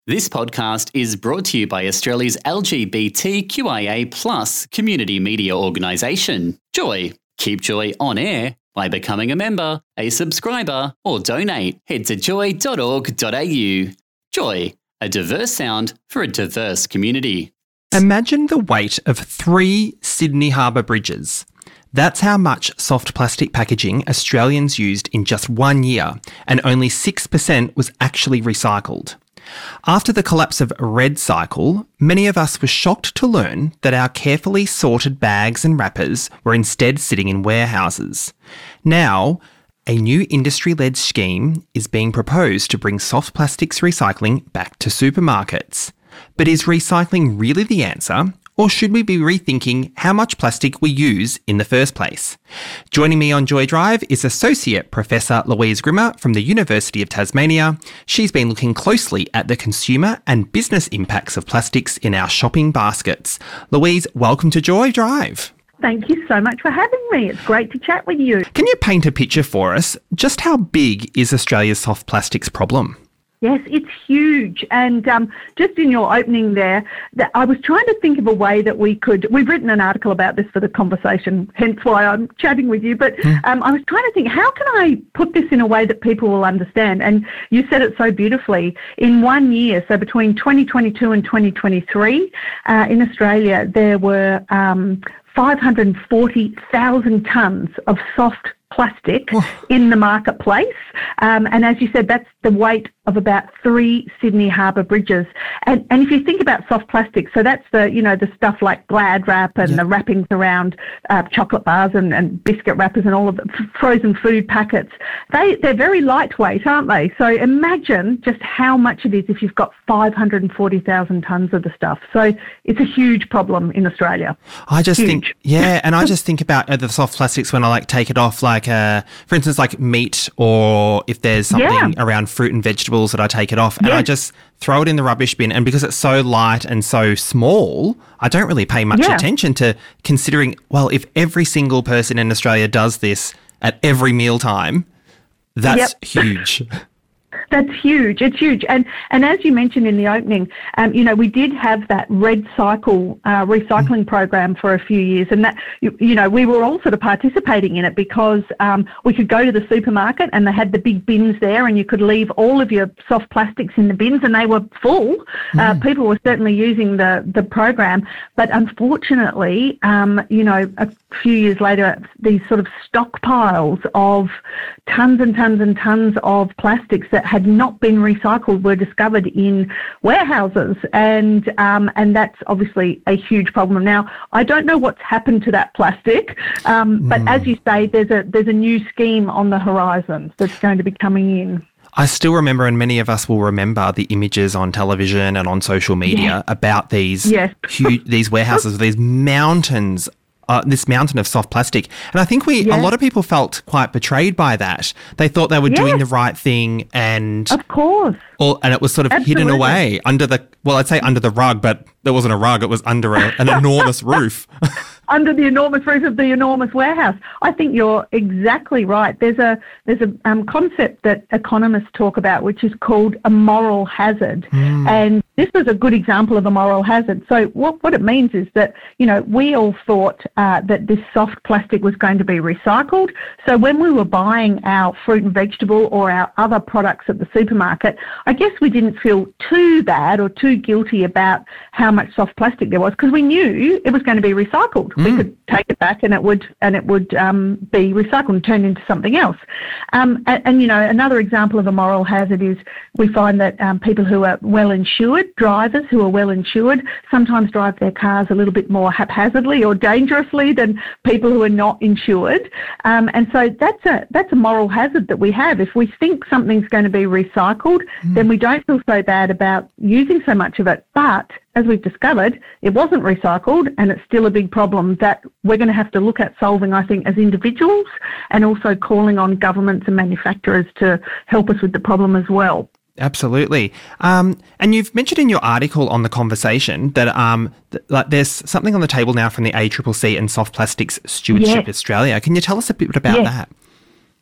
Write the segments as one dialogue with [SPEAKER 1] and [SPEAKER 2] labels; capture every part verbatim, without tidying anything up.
[SPEAKER 1] This podcast is brought to you by Australia's L G B T Q I A plus community media organisation, Joy. Keep Joy on air by becoming a member, a subscriber, or donate. Head to joy dot org dot a u. Joy, a diverse sound for a diverse community.
[SPEAKER 2] Imagine the weight of three Sydney Harbour bridges. That's how much soft plastic packaging Australians used in just one year, and only six percent was actually recycled. After the collapse of REDcycle, many of us were shocked to learn that our carefully sorted bags and wrappers were instead sitting in warehouses. Now, a new industry-led scheme is being proposed to bring soft plastics recycling back to supermarkets. But is recycling really the answer? Or should we be rethinking how much plastic we use in the first place? Joining me on Joy Drive is Associate Professor Louise Grimmer from the University of Tasmania. She's been looking closely at the consumer and business impacts of plastics in our shopping baskets. Louise, welcome to Joy Drive.
[SPEAKER 3] Thank you so much for having me. It's great to chat with you.
[SPEAKER 2] Can you paint a picture for us? Just how big is Australia's soft plastics problem?
[SPEAKER 3] Yes, it's huge. And um, just in your opening there, that I was trying to think of a way that we could, we've written an article about this for the conversation, hence why I'm chatting with you, but mm. um, I was trying to think, how can I put this in a way that people will understand? And you said it so beautifully. In one year, so between twenty twenty-two and twenty twenty-three, uh, in Australia, there were um, five hundred forty thousand tonnes of soft plastic oh. in the marketplace. Um, and as you said, that's the weight of about three Sydney Harbour bridges. And and if you think about soft plastic, so that's the, you know, the stuff like Glad wrap and yeah. the wrappings around uh, chocolate bars and, and biscuit wrappers and all of the f- frozen food packets. They, they're very lightweight, aren't they? So imagine just how much it is if you've got five hundred forty thousand tonnes of the stuff. So it's a huge problem in Australia.
[SPEAKER 2] I just
[SPEAKER 3] huge.
[SPEAKER 2] think, yeah, and I just think about uh, the soft plastics when I like take it off, like, uh, for instance, like meat, or if there's something yeah. around fruit and vegetables that I take it off, and yes. I just throw it in the rubbish bin. And because it's so light and so small, I don't really pay much yeah. attention to considering, well, if every single person in Australia does this at every mealtime, that's yep. huge.
[SPEAKER 3] That's huge. It's huge. And and as you mentioned in the opening, um, you know, we did have that REDcycle uh, recycling program for a few years. And that, you, you know, we were all sort of participating in it because um, we could go to the supermarket and they had the big bins there and you could leave all of your soft plastics in the bins and they were full. Mm. Uh, people were certainly using the, the program. But unfortunately, um, you know, a few years later, these sort of stockpiles of tons and tons and tons of plastics that had not been recycled were discovered in warehouses, and um, and that's obviously a huge problem. Now, I don't know what's happened to that plastic, um, but mm. as you say, there's a there's a new scheme on the horizon that's going to be coming in.
[SPEAKER 2] I still remember, and many of us will remember, the images on television and on social media yes. about these yes. huge these warehouses, these mountains. Uh, this mountain of soft plastic. And I think we, yeah. a lot of people felt quite betrayed by that. They thought they were yes. doing the right thing, and
[SPEAKER 3] of course,
[SPEAKER 2] or, and it was sort of Absolutely. hidden away under the, well, I'd say under the rug, but there wasn't a rug. It was under a, an enormous roof.
[SPEAKER 3] Under the enormous roof of the enormous warehouse. I think you're exactly right. There's a there's a um, concept that economists talk about, which is called a moral hazard. Mm. And this was a good example of a moral hazard. So what, what it means is that, you know, we all thought uh, that this soft plastic was going to be recycled. So when we were buying our fruit and vegetable or our other products at the supermarket, I guess we didn't feel too bad or too guilty about how much soft plastic there was, because we knew it was going to be recycled. Mm. We could take it back and it would and it would um, be recycled and turned into something else. Um, and, and, you know, another example of a moral hazard is we find that um, people who are well insured, drivers who are well insured, sometimes drive their cars a little bit more haphazardly or dangerously than people who are not insured. Um, and so that's a that's a moral hazard that we have. If we think something's going to be recycled, mm. then we don't feel so bad about using so much of it. But as we've discovered, it wasn't recycled, and it's still a big problem that we're going to have to look at solving, I think, as individuals, and also calling on governments and manufacturers to help us with the problem as well.
[SPEAKER 2] Absolutely. Um, and you've mentioned in your article on The Conversation that um, th- like there's something on the table now from the A C C C and Soft Plastics Stewardship
[SPEAKER 3] yes.
[SPEAKER 2] Australia. Can you tell us a bit about
[SPEAKER 3] yes.
[SPEAKER 2] that?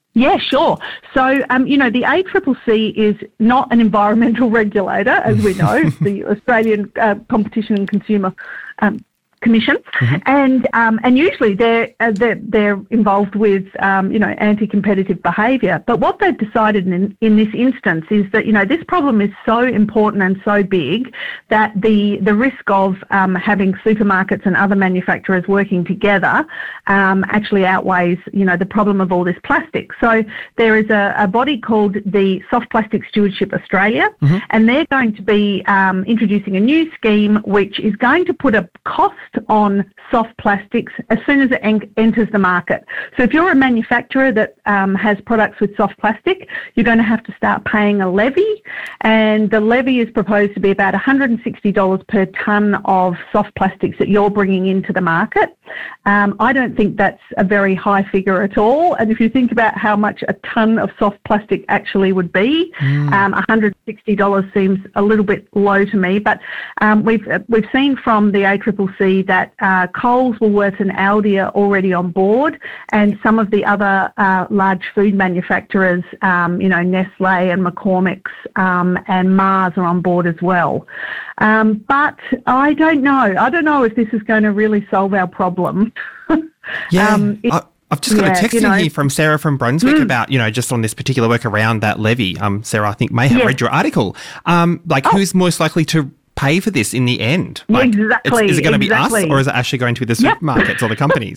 [SPEAKER 3] Yeah, sure. So, um, you know, the A C C C is not an environmental regulator, as we know, the Australian uh, Competition and Consumer um, Commission, mm-hmm. and um, and usually they're, uh, they're they're involved with um, you know anti-competitive behaviour. But what they've decided in in this instance is that you know this problem is so important and so big that the the risk of um, having supermarkets and other manufacturers working together um, actually outweighs you know the problem of all this plastic. So there is a, a body called the Soft Plastic Stewardship Australia, mm-hmm. and they're going to be um, introducing a new scheme which is going to put a cost on soft plastics as soon as it en- enters the market. So if you're a manufacturer that um, has products with soft plastic, you're going to have to start paying a levy, and the levy is proposed to be about one hundred sixty dollars per tonne of soft plastics that you're bringing into the market. Um, I don't think that's a very high figure at all, and if you think about how much a tonne of soft plastic actually would be, mm. um, one hundred sixty dollars seems a little bit low to me, but um, we've we've seen from the A C C C that uh, Coles, Woolworths and Aldi are already on board, and some of the other uh, large food manufacturers, um, you know, Nestle and McCormick's um, and Mars are on board as well. Um, but I don't know. I don't know if this is going to really solve our problem.
[SPEAKER 2] Yeah.
[SPEAKER 3] um, it,
[SPEAKER 2] I- I've just got
[SPEAKER 3] yeah,
[SPEAKER 2] a text
[SPEAKER 3] you
[SPEAKER 2] in
[SPEAKER 3] know,
[SPEAKER 2] here from Sarah from Brunswick
[SPEAKER 3] mm.
[SPEAKER 2] about, you know, just on this particular work around that levy. Um, Sarah, I think, may have
[SPEAKER 3] yes.
[SPEAKER 2] read your article. Um, like,
[SPEAKER 3] oh.
[SPEAKER 2] who's most likely to pay for this in the end? Like,
[SPEAKER 3] exactly.
[SPEAKER 2] Is it going to
[SPEAKER 3] exactly.
[SPEAKER 2] be us, or is it actually going to be the
[SPEAKER 3] yep.
[SPEAKER 2] supermarkets or the companies?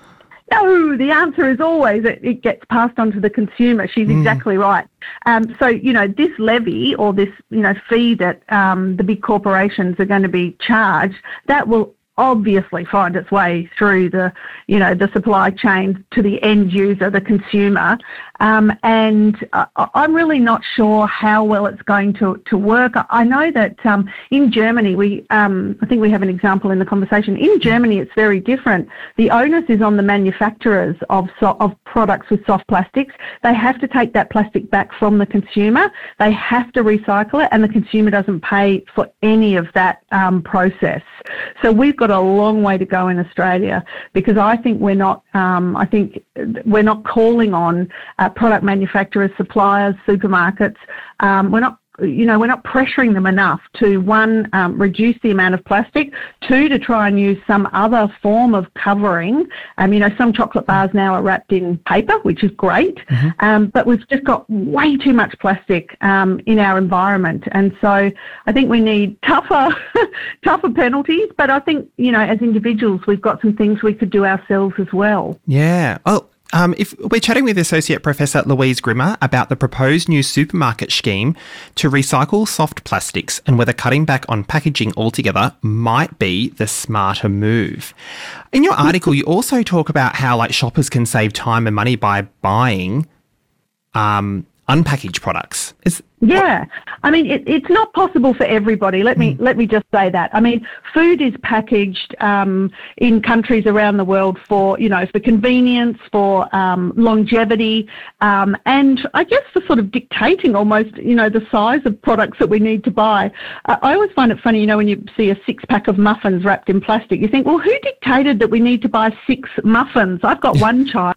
[SPEAKER 3] No, the answer is always it, it gets passed on to the consumer. She's mm. exactly right. Um, so, you know, this levy or this, you know, fee that um, the big corporations are going to be charged, that will obviously find its way through the, you know, the supply chain to the end user, the consumer. Um, and uh, I'm really not sure how well it's going to, to work. I know that um, in Germany, we um, I think we have an example in the conversation. In Germany, it's very different. The onus is on the manufacturers of so- of products with soft plastics. They have to take that plastic back from the consumer. They have to recycle it, and the consumer doesn't pay for any of that um, process. So we've got a long way to go in Australia, because I think we're not. Um, I think we're not calling on uh, product manufacturers, suppliers, supermarkets. Um, we're not. You know, we're not pressuring them enough to, one, um, reduce the amount of plastic, two, to try and use some other form of covering. Um, you know, some chocolate bars now are wrapped in paper, which is great, mm-hmm. um, but we've just got way too much plastic um, in our environment. And so I think we need tougher, tougher penalties, but I think, you know, as individuals, we've got some things we could do ourselves as well.
[SPEAKER 2] Yeah. Oh. Um, if we're chatting with Associate Professor Louise Grimmer about the proposed new supermarket scheme to recycle soft plastics and whether cutting back on packaging altogether might be the smarter move. In your article, you also talk about how like shoppers can save time and money by buying um, unpackaged products. Is
[SPEAKER 3] Yeah, I mean, it, it's not possible for everybody. Let me mm. let me just say that. I mean, food is packaged um, in countries around the world for, you know, for convenience, for um, longevity, um, and I guess for sort of dictating almost, you know, the size of products that we need to buy. Uh, I always find it funny, you know, when you see a six-pack of muffins wrapped in plastic, you think, well, who dictated that we need to buy six muffins? I've got one child.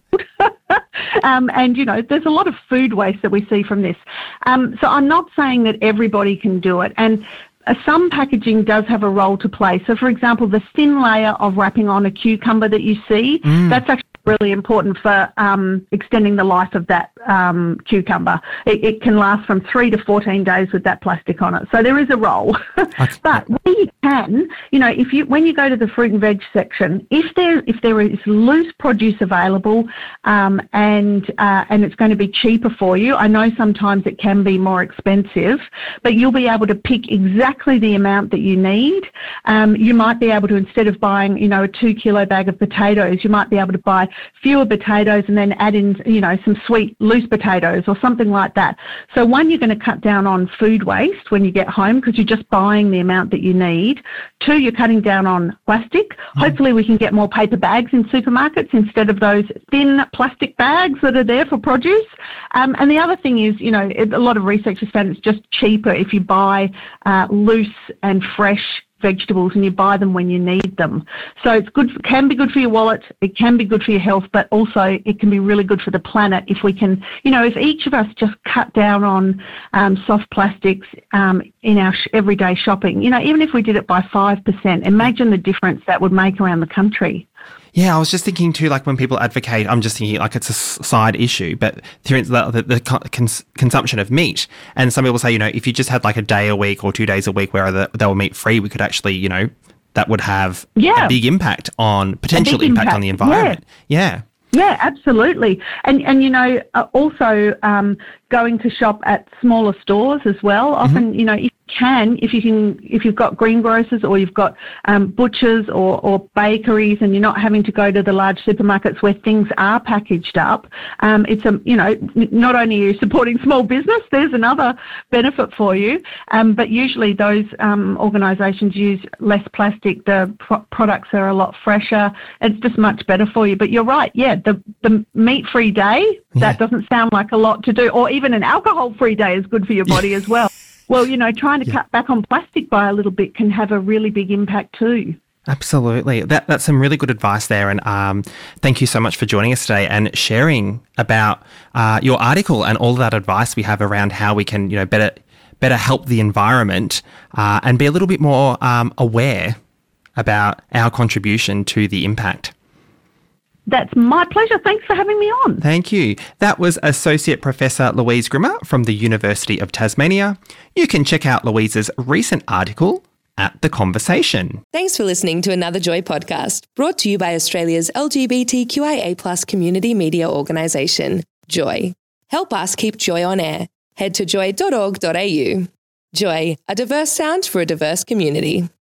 [SPEAKER 3] um, and, you know, there's a lot of food waste that we see from this. Um, so I'm not saying that everybody can do it, and uh, some packaging does have a role to play. So, for example, the thin layer of wrapping on a cucumber that you see, mm. that's actually really important for um, extending the life of that um, cucumber. It, it can last from three to fourteen days with that plastic on it. So there is a role. But where you can, you know, if you when you go to the fruit and veg section, if there if there is loose produce available um, and uh, and it's going to be cheaper for you, I know sometimes it can be more expensive, but you'll be able to pick exactly the amount that you need. Um, you might be able to, instead of buying, you know, a two kilo bag of potatoes, you might be able to buy fewer potatoes and then add in, you know, some sweet loose potatoes or something like that. So one, you're going to cut down on food waste when you get home because you're just buying the amount that you need. Two, you're cutting down on plastic. Mm. Hopefully we can get more paper bags in supermarkets instead of those thin plastic bags that are there for produce. Um, and the other thing is, you know, a lot of research has found it's just cheaper if you buy uh, loose and fresh vegetables and you buy them when you need them. So it's good, can be good for your wallet, it can be good for your health, but also it can be really good for the planet if we can, you know, if each of us just cut down on um, soft plastics um, in our sh- everyday shopping, you know, even if we did it by five percent, imagine the difference that would make around the country.
[SPEAKER 2] Yeah, I was just thinking too, like when people advocate, I'm just thinking like it's a side issue, but the, the, the cons- consumption of meat. And some people say, you know, if you just had like a day a week or two days a week where the, they were meat free, we could actually, you know, that would have yeah. a big impact on, potential impact, impact on the environment. Yeah.
[SPEAKER 3] Yeah, yeah absolutely. And, and you know, uh, also um, going to shop at smaller stores as well. Often, mm-hmm. you know, if can, if you can, if you've got greengrocers or you've got um, butchers or, or bakeries, and you're not having to go to the large supermarkets where things are packaged up, um, it's a, you know, not only are you supporting small business, there's another benefit for you. Um, but usually those um, organisations use less plastic. The pro- products are a lot fresher. It's just much better for you. But you're right, yeah, the the meat-free day, yeah. that doesn't sound like a lot to do, or even an alcohol-free day is good for your body as well. Well, you know, trying to yeah. cut back on plastic by a little bit can have a really big impact too.
[SPEAKER 2] Absolutely. That That's some really good advice there. And um, thank you so much for joining us today and sharing about uh, your article and all of that advice we have around how we can, you know, better better help the environment uh, and be a little bit more um, aware about our contribution to the impact.
[SPEAKER 3] That's my pleasure. Thanks for having me on.
[SPEAKER 2] Thank you. That was Associate Professor Louise Grimmer from the University of Tasmania. You can check out Louise's recent article at The Conversation.
[SPEAKER 4] Thanks for listening to another Joy podcast, brought to you by Australia's L G B T Q I A plus community media organisation, Joy. Help us keep Joy on air. Head to joy dot org dot a u. Joy, a diverse sound for a diverse community.